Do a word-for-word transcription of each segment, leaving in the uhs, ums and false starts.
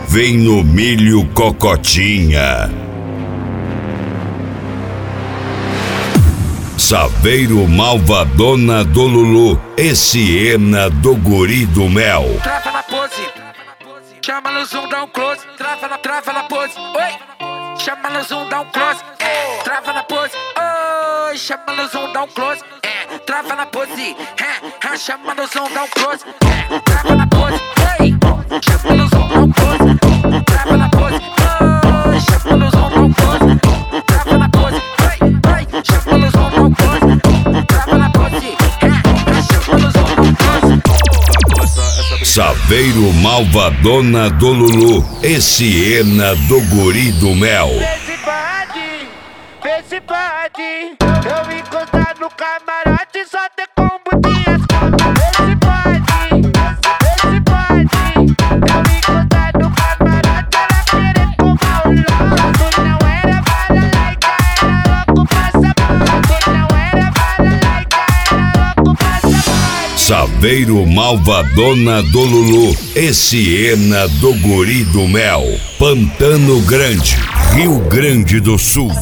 vem no milho cocotinha. Saveiro malvadona do Lulu e Siena do guri do mel. Trava na pose, chama no zoom, dá um close. Trava na, trava na pose, oi. Chama no zoom, dá um close. É, trava na pose, oi. Chama no zoom, dá um close. É, trava na pose, é, chama no zoom, dá um close. É, trava na pose, oi. Chama no zoom, dá um close. Trava na pose, oi. Chama no zoom, dá um close. Trava na pose, oi, oi. Chama no zoom, dá um close. Trava na pose, é, chama no zoom, dá um close. Saveiro malvadona do Lulu e Siena do guri do mel. Vê se pode, vê se pode. Eu encostar no camarote só ter combo de asfalto. Vê se pode, vê se pode. Eu encostar no camarote ela querer tomar o lote. Não era bala laica, era louco passaporte. Não era bala laica, era louco passaporte. Saveiro malvadona do Lulu e Siena do guri do mel. Pantano Grande, Rio Grande do Sul.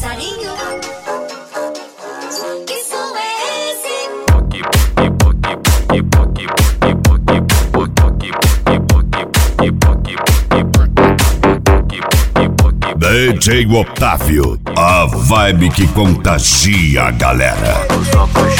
D J Otávio, a vibe que contagia a galera.